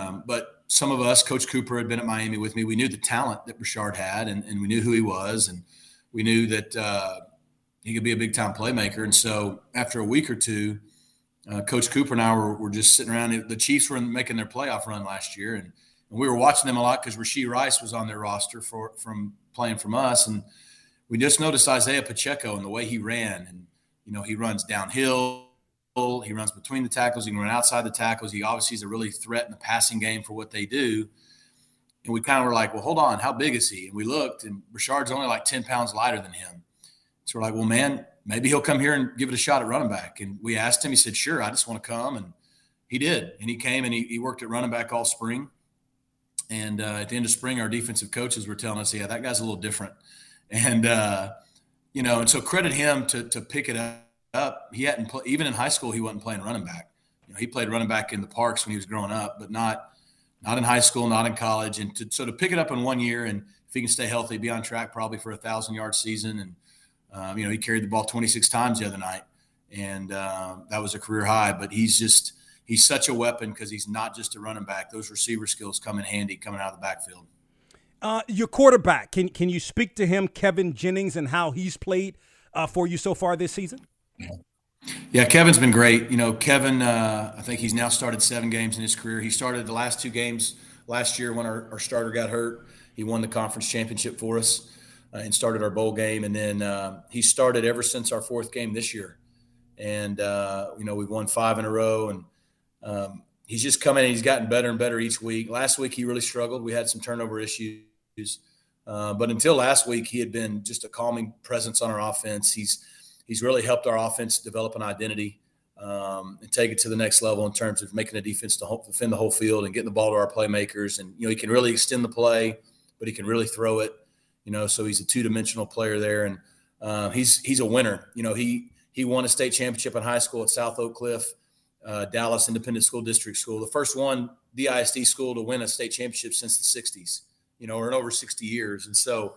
But some of us, Coach Cooper had been at Miami with me. We knew the talent that Brashard had, and we knew who he was. And we knew that he could be a big-time playmaker. And so after a week or two, Coach Cooper and I were just sitting around. The Chiefs were making their playoff run last year, and we were watching them a lot because Rashee Rice was on their roster from playing from us. And we just noticed Isaiah Pacheco and the way he ran. And, he runs downhill. He runs between the tackles. He can run outside the tackles. He obviously is a really threat in the passing game for what they do. And we kind of were like, well, hold on, how big is he? And we looked, and Brashard's only like 10 pounds lighter than him. So we're like, well, man, maybe he'll come here and give it a shot at running back. And we asked him. He said, sure, I just want to come. And he did. And he came and he worked at running back all spring. And at the end of spring, our defensive coaches were telling us, yeah, that guy's a little different. And, and so credit him to pick it up. He hadn't even in high school, he wasn't playing running back. He played running back in the parks when he was growing up, but not in high school, not in college. And to pick it up in 1 year, and if he can stay healthy, be on track probably for a 1,000-yard season. And, he carried the ball 26 times the other night. And that was a career high. But he's such a weapon because he's not just a running back. Those receiver skills come in handy coming out of the backfield. Your quarterback, can you speak to him, Kevin Jennings, and how he's played for you so far this season? Yeah, Kevin's been great. Kevin, I think he's now started 7 games in his career. He started the last 2 games last year when our starter got hurt. He won the conference championship for us and started our bowl game. And then he started ever since our 4th game this year. And, we've won 5 in a row. And he's just come in and he's gotten better and better each week. Last week, he really struggled. We had some turnover issues. But until last week, he had been just a calming presence on our offense. He's really helped our offense develop an identity and take it to the next level in terms of making a defense to defend the whole field and getting the ball to our playmakers. And, he can really extend the play, but he can really throw it, so he's a 2-dimensional player there. And he's a winner. He won a state championship in high school at South Oak Cliff, Dallas Independent School District School, the first one DISD school to win a state championship since the 60s, or in over 60 years. And so,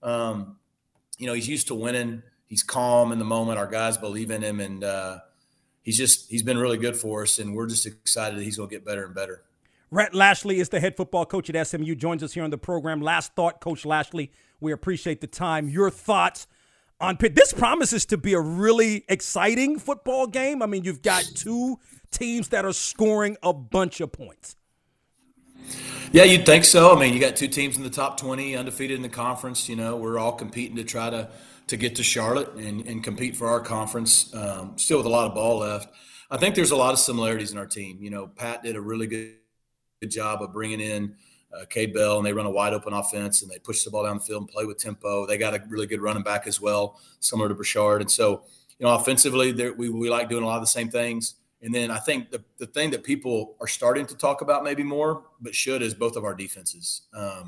he's used to winning. He's calm in the moment. Our guys believe in him, and he's been really good for us, and we're just excited that he's going to get better and better. Rhett Lashlee is the head football coach at SMU, joins us here on the program. Last thought, Coach Lashlee, we appreciate the time. Your thoughts on Pitt. This promises to be a really exciting football game. I mean, you've got 2 teams that are scoring a bunch of points. Yeah, you'd think so. I mean, you got two teams in the top 20, undefeated in the conference. We're all competing to try to get to Charlotte and compete for our conference, still with a lot of ball left. I think there's a lot of similarities in our team. Pat did a really good job of bringing in Cade Bell, and they run a wide-open offense, and they push the ball down the field and play with tempo. They got a really good running back as well, similar to Brashard. And so, offensively, we like doing a lot of the same things. And then I think the thing that people are starting to talk about maybe more, but should, is both of our defenses.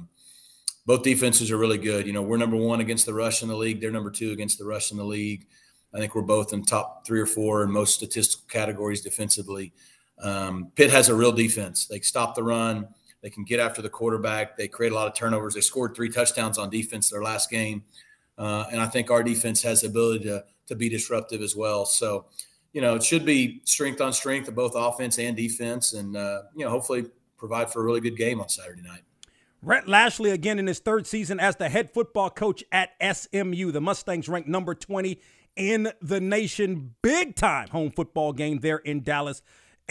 Both defenses are really good. We're number 1 against the rush in the league. They're number 2 against the rush in the league. I think we're both in top 3 or 4 in most statistical categories defensively. Pitt has a real defense. They stop the run. They can get after the quarterback. They create a lot of turnovers. They scored 3 touchdowns on defense their last game. And I think our defense has the ability to be disruptive as well. So, it should be strength on strength of both offense and defense, and, hopefully provide for a really good game on Saturday night. Rhett Lashlee again in his 3rd season as the head football coach at SMU. The Mustangs ranked number 20 in the nation. Big time home football game there in Dallas.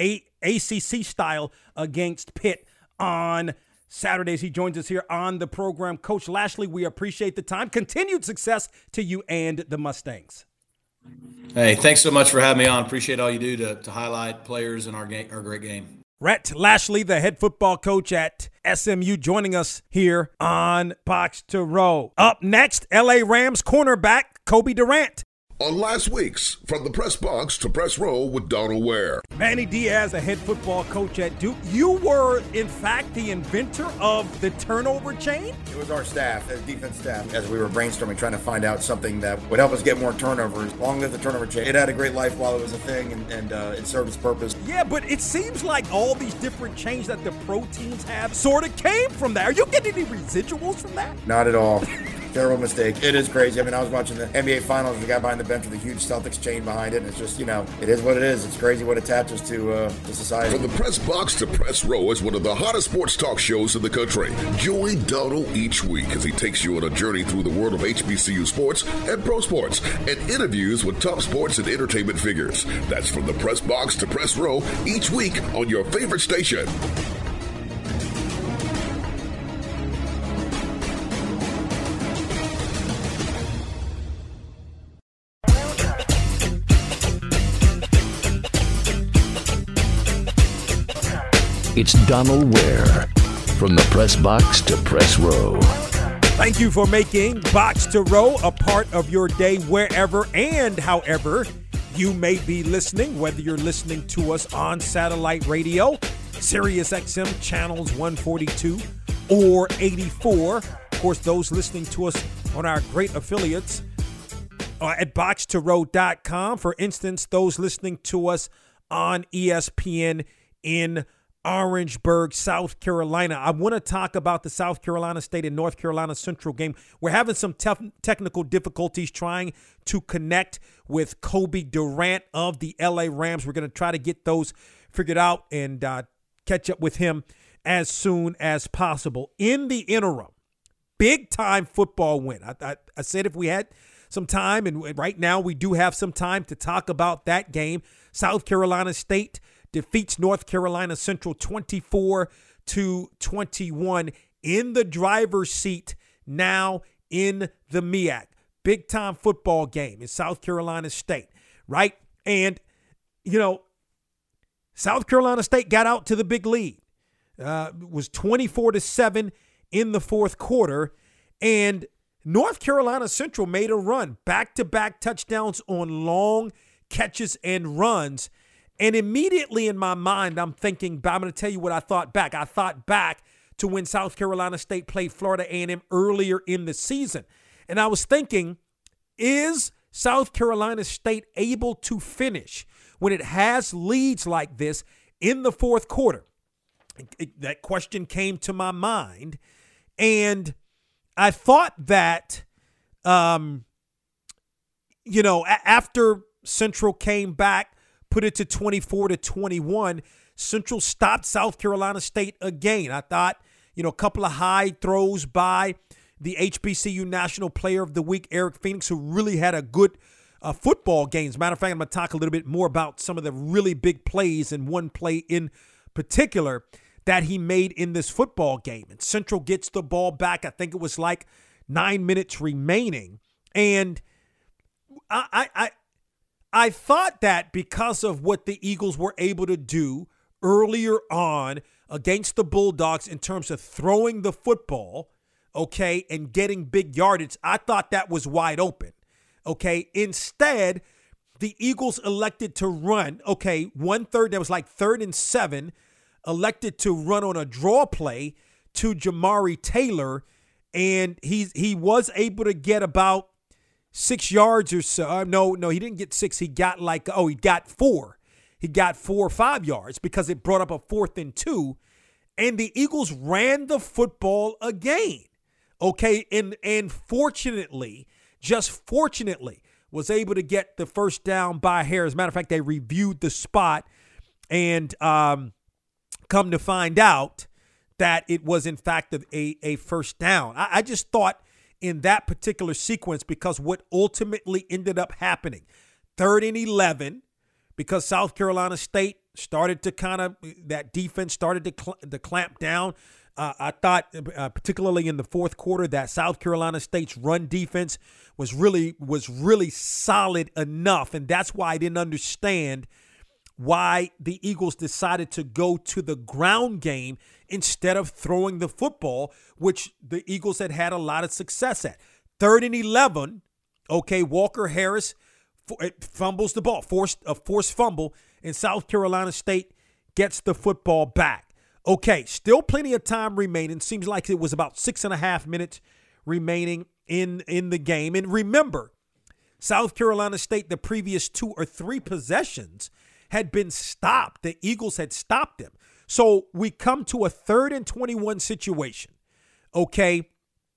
ACC style against Pitt on Saturdays. He joins us here on the program. Coach Lashlee, we appreciate the time. Continued success to you and the Mustangs. Hey, thanks so much for having me on. Appreciate all you do to highlight players in our great game. Rhett Lashlee, the head football coach at SMU, joining us here on Box to Row. Up next, LA Rams cornerback Cobie Durant. On last week's From the Press Box to Press Row with Donald Ware. Manny Diaz, a head football coach at Duke. You were, in fact, the inventor of the turnover chain? It was our staff, the defense staff, as we were brainstorming, trying to find out something that would help us get more turnovers. Long as the turnover chain, it had a great life while it was a thing, and it served its purpose. Yeah, but it seems like all these different chains that the pro teams have sort of came from that. Are you getting any residuals from that? Not at all. Terrible mistake. It is crazy. I mean, I was watching the NBA Finals. The guy behind the bench with a huge Celtics chain behind it. And it's just, it is what it is. It's crazy what attaches to society. From the Press Box to Press Row is one of the hottest sports talk shows in the country. Join Donald each week as he takes you on a journey through the world of HBCU sports and pro sports and interviews with top sports and entertainment figures. That's From the Press Box to Press Row each week on your favorite station. It's Donald Ware, from the Press Box to Press Row. Thank you for making Box to Row a part of your day wherever and however you may be listening, whether you're listening to us on satellite radio, Sirius XM channels 142 or 84. Of course, those listening to us on our great affiliates at boxtorow.com. For instance, those listening to us on ESPN in Orangeburg, South Carolina. I want to talk about the South Carolina State and North Carolina Central game. We're having some technical difficulties trying to connect with Cobie Durant of the LA Rams. We're going to try to get those figured out and catch up with him as soon as possible. In the interim, big-time football win. I said if we had some time, and right now we do have some time to talk about that game. South Carolina State defeats North Carolina Central 24-21 in the driver's seat now in the MEAC. Big-time football game in South Carolina State, right? And, South Carolina State got out to the big lead. It was 24-7 in the fourth quarter, and North Carolina Central made a run, back-to-back touchdowns on long catches and runs. And immediately in my mind, I'm thinking, I'm going to tell you what I thought back. I thought back to when South Carolina State played Florida A&M earlier in the season. And I was thinking, is South Carolina State able to finish when it has leads like this in the fourth quarter? That question came to my mind. And I thought that, after Central came back, put it to 24-21, Central stopped South Carolina State again. I thought, a couple of high throws by the HBCU National Player of the Week, Eric Phoenix, who really had a good football game. As a matter of fact, I'm going to talk a little bit more about some of the really big plays and one play in particular that he made in this football game. And Central gets the ball back. I think it was like 9 minutes remaining. And I thought that because of what the Eagles were able to do earlier on against the Bulldogs in terms of throwing the football, okay, and getting big yardage, I thought that was wide open, okay? Instead, the Eagles elected to run, okay, 1/3, that was like 3rd and 7, elected to run on a draw play to Jamari Taylor, and he was able to get about 6 yards or so. No, he didn't get 6. He got he got 4. He got 4 or 5 yards because it brought up a 4th and 2, and the Eagles ran the football again, okay? And fortunately, just fortunately, was able to get the first down by hair. As a matter of fact, they reviewed the spot and come to find out that it was, in fact, a first down. I just thought in that particular sequence, because what ultimately ended up happening, 3rd and 11, because South Carolina State started to that defense started to clamp down. I thought, particularly in the fourth quarter, that South Carolina State's run defense was really solid enough, and that's why I didn't understand why the Eagles decided to go to the ground game instead of throwing the football, which the Eagles had a lot of success at. 3rd and 11, okay, Walker Harris fumbles the ball, forced fumble, and South Carolina State gets the football back. Okay, still plenty of time remaining. Seems like it was about 6.5 minutes remaining in the game. And remember, South Carolina State, the previous 2 or 3 possessions had been stopped. The Eagles had stopped them. So we come to a 3rd and 21 situation, okay,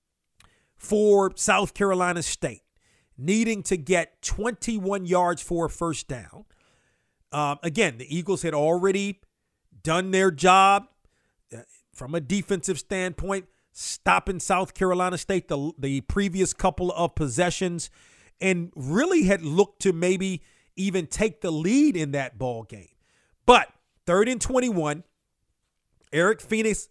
for South Carolina State, needing to get 21 yards for a first down. Again, the Eagles had already done their job from a defensive standpoint, stopping South Carolina State the previous couple of possessions, and really had looked to maybe even take the lead in that ball game. But 3rd and 21, Eric Phoenix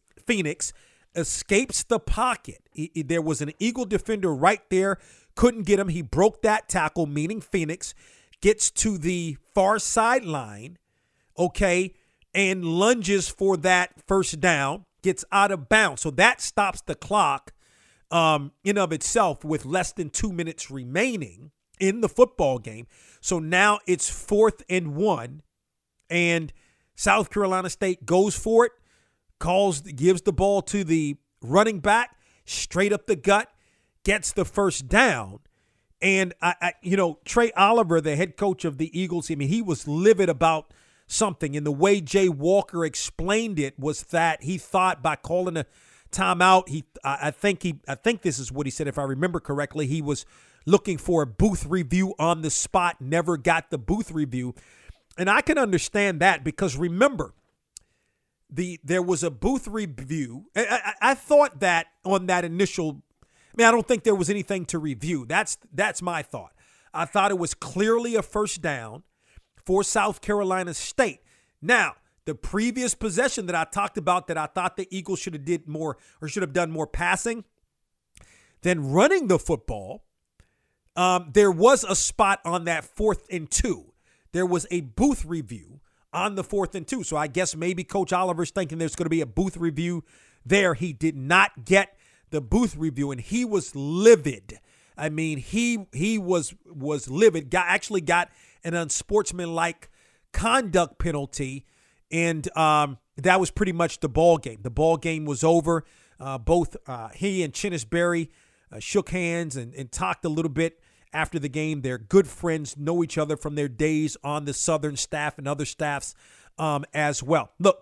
escapes the pocket. There was an Eagle defender right there, couldn't get him. He broke that tackle, meaning Phoenix gets to the far sideline, okay, and lunges for that first down, gets out of bounds. So that stops the clock in of itself with less than 2 minutes remaining in the football game. So now it's 4th and 1, and South Carolina State goes for it, gives the ball to the running back, straight up the gut, gets the first down. And, Trey Oliver, the head coach of the Eagles, he was livid about something. And the way Jay Walker explained it was that he thought by calling a timeout, I think this is what he said, if I remember correctly, he was looking for a booth review on the spot, never got the booth review. And I can understand that because remember, there was a booth review. I thought that on that initial, I don't think there was anything to review. That's my thought. I thought it was clearly a first down for South Carolina State. Now, the previous possession that I talked about that I thought the Eagles should have done more passing than running the football, there was a spot on that 4th and 2. There was a booth review on the 4th and 2. So I guess maybe Coach Oliver's thinking there's going to be a booth review there. He did not get the booth review, and he was livid. He was livid. Actually got an unsportsmanlike conduct penalty, and that was pretty much the ball game. The ball game was over. Both he and Chennis Berry shook hands and talked a little bit after the game. They're good friends, know each other from their days on the Southern staff and other staffs as well. Look,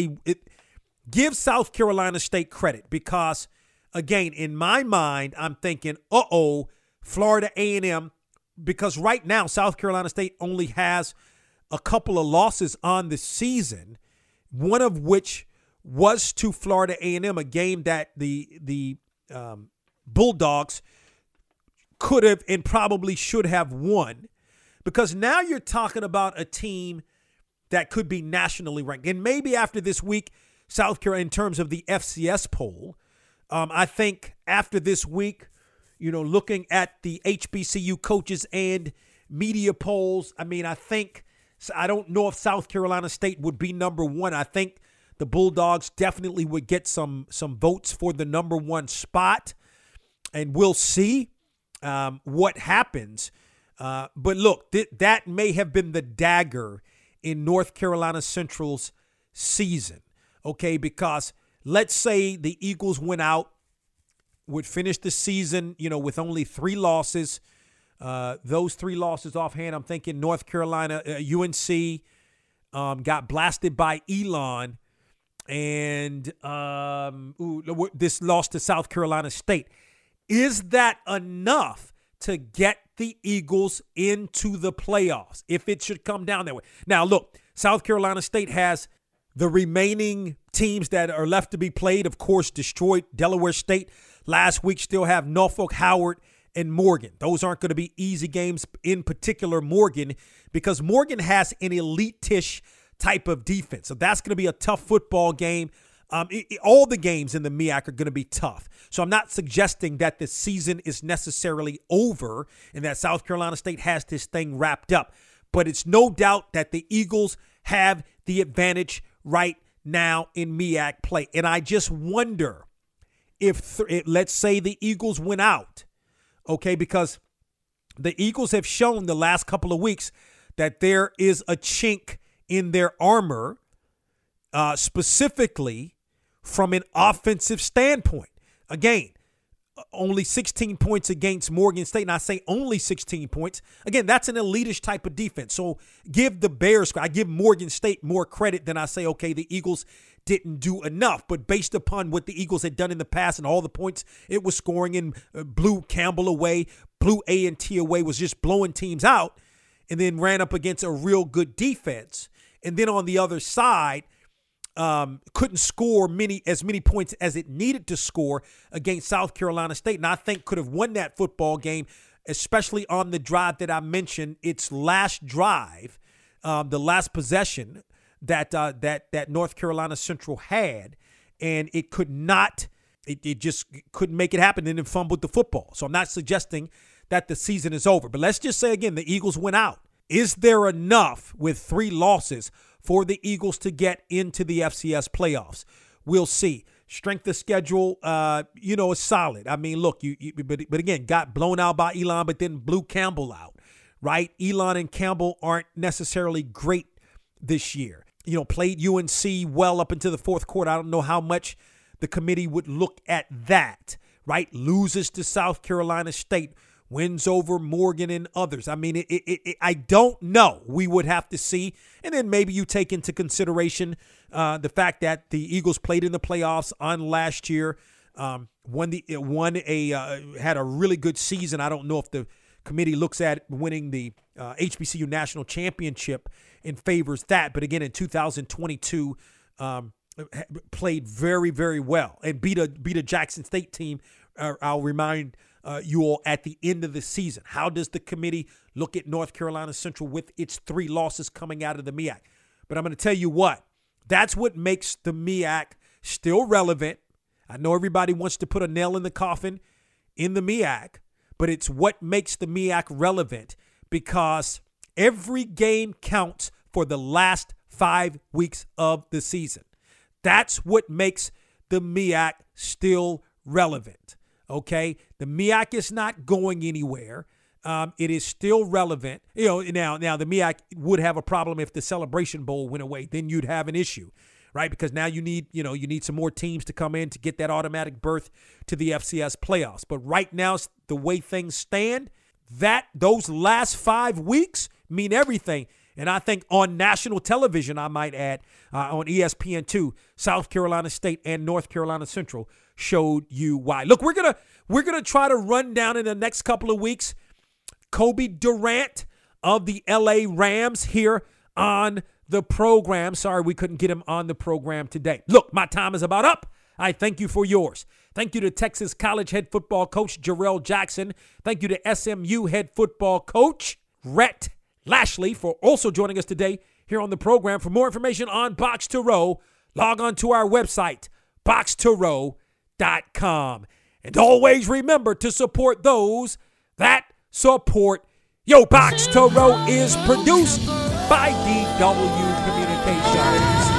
give South Carolina State credit because, again, in my mind, I'm thinking, Florida A&M, because right now South Carolina State only has a couple of losses on the season, one of which was to Florida A&M, a game that the Bulldogs could have and probably should have won, because now you're talking about a team that could be nationally ranked. And maybe after this week, South Carolina in terms of the FCS poll. I think after this week, looking at the HBCU coaches and media polls, I don't know if South Carolina State would be number one. I think the Bulldogs definitely would get some votes for the number one spot, and we'll see what happens. But look, that may have been the dagger in North Carolina Central's season, okay? Because let's say the Eagles went out, would finish the season, with only 3 losses. Those 3 losses offhand, I'm thinking North Carolina, UNC got blasted by Elon, and this loss to South Carolina State. Is that enough to get the Eagles into the playoffs if it should come down that way? Now, look, South Carolina State has the remaining teams that are left to be played. Of course, destroyed Delaware State last week, still have Norfolk, Howard, and Morgan. Those aren't going to be easy games, in particular Morgan, because Morgan has an elite-ish type of defense. So that's going to be a tough football game. All the games in the MEAC are going to be tough. So I'm not suggesting that the season is necessarily over and that South Carolina State has this thing wrapped up. But it's no doubt that the Eagles have the advantage right now in MEAC play. And I just wonder if let's say the Eagles went out, okay, because the Eagles have shown the last couple of weeks that there is a chink in their armor, specifically from an offensive standpoint. Again, only 16 points against Morgan State, and I say only 16 points. Again, that's an elitish type of defense. So I give Morgan State more credit than I say, okay, the Eagles didn't do enough. But based upon what the Eagles had done in the past and all the points it was scoring and blew Campbell away, blew A&T away, was just blowing teams out, and then ran up against a real good defense. And then on the other side, couldn't score as many points as it needed to score against South Carolina State. And I think could have won that football game, especially on the drive that I mentioned, its last drive, the last possession that North Carolina Central had. And it could not, it just couldn't make it happen, and then fumbled the football. So I'm not suggesting that the season is over. But let's just say again, the Eagles went out. Is there enough with 3 losses for the Eagles to get into the FCS playoffs? We'll see. Strength of schedule, is solid. I mean, look, but again, got blown out by Elon, but then blew Campbell out, right? Elon and Campbell aren't necessarily great this year. Played UNC well up into the 4th quarter. I don't know how much the committee would look at that, right? Loses to South Carolina State, wins over Morgan and others. I mean, I don't know. We would have to see. And then maybe you take into consideration the fact that the Eagles played in the playoffs on last year, had a really good season. I don't know if the committee looks at winning the HBCU National Championship and favors that. But again, in 2022, played very, very well and beat a Jackson State team. I'll remind you all at the end of the season. How does the committee look at North Carolina Central with its 3 losses coming out of the MEAC? But I'm going to tell you what, that's what makes the MEAC still relevant. I know everybody wants to put a nail in the coffin in the MEAC, but it's what makes the MEAC relevant because every game counts for the last 5 weeks of the season. That's what makes the MEAC still relevant. Okay, the MEAC is not going anywhere. It is still relevant. Now the MEAC would have a problem if the Celebration Bowl went away. Then you'd have an issue, right? Because now you need some more teams to come in to get that automatic berth to the FCS playoffs. But right now, the way things stand, those last 5 weeks mean everything. And I think on national television, I might add, on ESPN2, South Carolina State and North Carolina Central showed you why. Look, we're gonna try to run down in the next couple of weeks Kobe Durant of the LA Rams here on the program. Sorry we couldn't get him on the program today. Look, my time is about up. I thank you for yours. Thank you to Texas College head football coach Jarrell Jackson. Thank you to SMU head football coach Rhett Lashley for also joining us today here on the program. For more information on Box to Row, log on to our website, boxtorow.com. And always remember to support those that support Yo. Box to Row is produced by DW Communications.